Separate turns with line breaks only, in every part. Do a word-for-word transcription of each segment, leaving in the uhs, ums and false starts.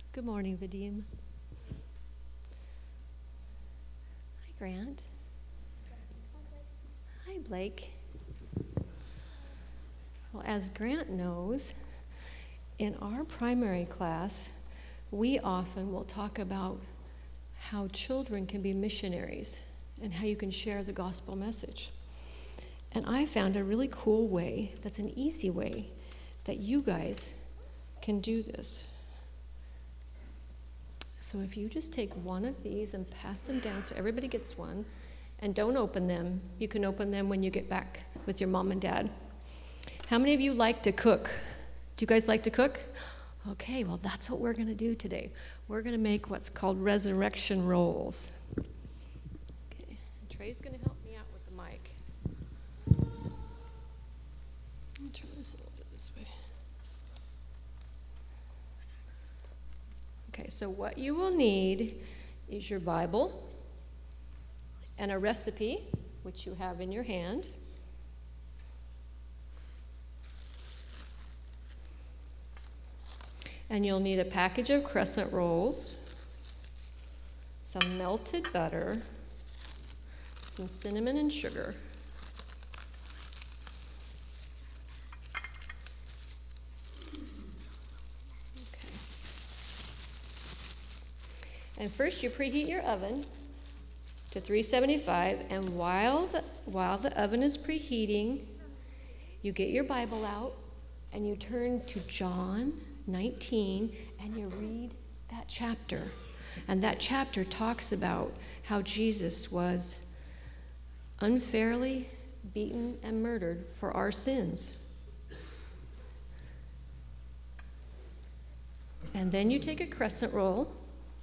Good morning, Vadim. Hi, Grant. Hi, Blake. Well, as Grant knows, in our primary class, we often will talk about how children can be missionaries and how you can share the gospel message. And I found a really cool way, that's an easy way, that you guys can do this. So if you just take one of these and pass them down so everybody gets one, and don't open them. You can open them when you get back with your mom and dad. How many of you like to cook? Do you guys like to cook? Okay, well that's what we're going to do today. We're going to make what's called resurrection rolls. Okay, and Trey's going to help me out with the mic. Let me turn this a little bit this way. Okay, so what you will need is your Bible and a recipe, which you have in your hand. And you'll need a package of crescent rolls, some melted butter, some cinnamon and sugar, and first you preheat your oven to three seventy-five, and while the, while the oven is preheating, you get your Bible out and you turn to John nineteen and you read that chapter. And that chapter talks about how Jesus was unfairly beaten and murdered for our sins. And then you take a crescent roll.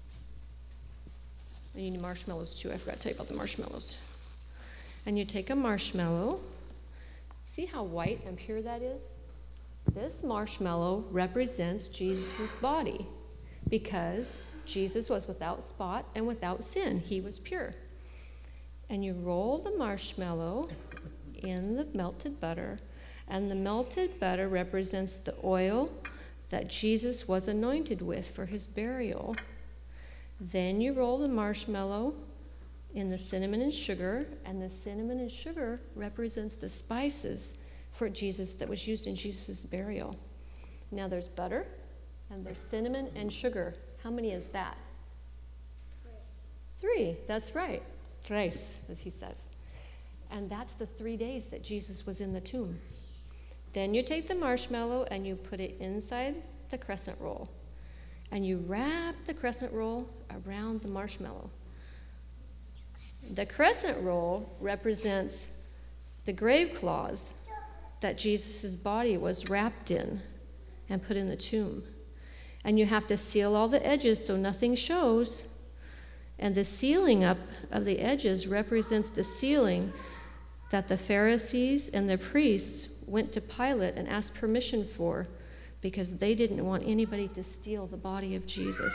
And you need marshmallows too. I forgot to tell you about the marshmallows. And you take a marshmallow. See how white and pure that is? This marshmallow represents Jesus' body because Jesus was without spot and without sin. He was pure. And you roll the marshmallow in the melted butter, and the melted butter represents the oil that Jesus was anointed with for his burial. Then you roll the marshmallow in the cinnamon and sugar, and the cinnamon and sugar represents the spices for Jesus that was used in Jesus' burial. Now there's butter, and there's cinnamon and sugar. How many is that? Three. Three, that's right. Tres, as he says. And that's the three days that Jesus was in the tomb. Then you take the marshmallow and you put it inside the crescent roll. And you wrap the crescent roll around the marshmallow. The crescent roll represents the grave cloths that Jesus' body was wrapped in and put in the tomb. And you have to seal all the edges so nothing shows. And the sealing up of the edges represents the sealing that the Pharisees and the priests went to Pilate and asked permission for, because they didn't want anybody to steal the body of Jesus.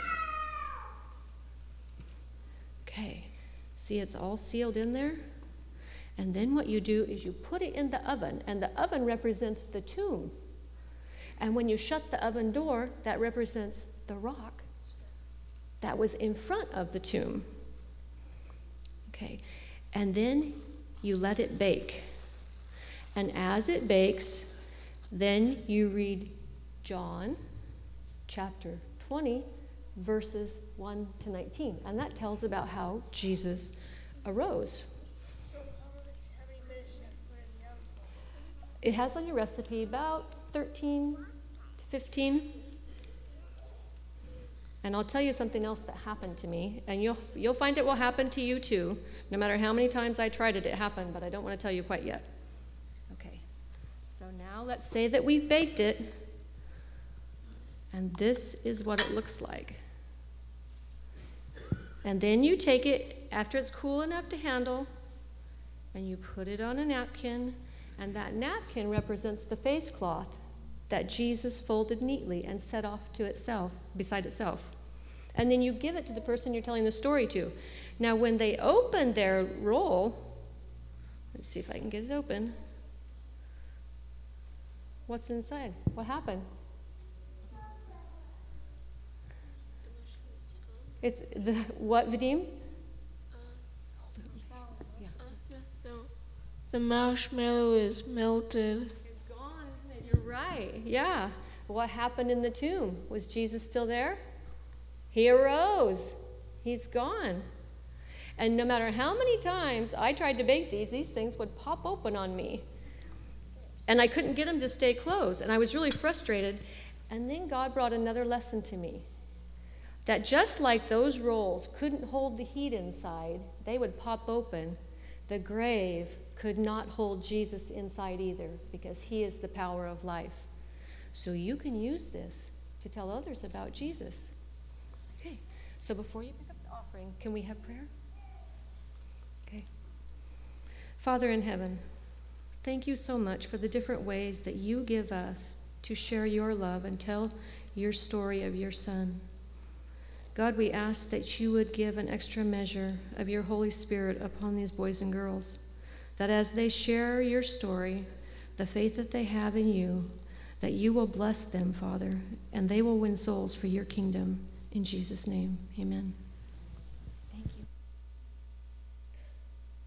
Okay, see, it's all sealed in there. And then what you do is you put it in the oven, and the oven represents the tomb. And when you shut the oven door, that represents the rock that was in front of the tomb. Okay, and then you let it bake. And as it bakes, then you read John chapter twenty, verses one to nineteen. And that tells about how Jesus arose.
So how much, how many minutes do you have to put it in the oven for?
It has on your recipe about thirteen to fifteen. And I'll tell you something else that happened to me. And you'll, you'll find it will happen to you too. No matter how many times I tried it, it happened. But I don't want to tell you quite yet. Okay. So now let's say that we've baked it. And this is what it looks like. And then you take it after it's cool enough to handle, and you put it on a napkin, and that napkin represents the face cloth that Jesus folded neatly and set off to itself, beside itself. And then you give it to the person you're telling the story to. Now, when they open their roll, let's see if I can get it open. What's inside? What happened? It's the what, Vadim? Yeah.
The, the marshmallow is melted.
It's gone, isn't it? You're right. Yeah. What happened in the tomb? Was Jesus still there? He arose. He's gone. And no matter how many times I tried to bake these, these things would pop open on me. And I couldn't get them to stay closed. And I was really frustrated. And then God brought another lesson to me. That just like those rolls couldn't hold the heat inside, they would pop open. The grave could not hold Jesus inside either, because he is the power of life. So you can use this to tell others about Jesus. Okay, so before you pick up the offering, can we have prayer? Okay. Father in heaven, thank you so much for the different ways that you give us to share your love and tell your story of your Son. God, we ask that you would give an extra measure of your Holy Spirit upon these boys and girls, that as they share your story, the faith that they have in you, that you will bless them, Father, and they will win souls for your kingdom. In Jesus' name, amen.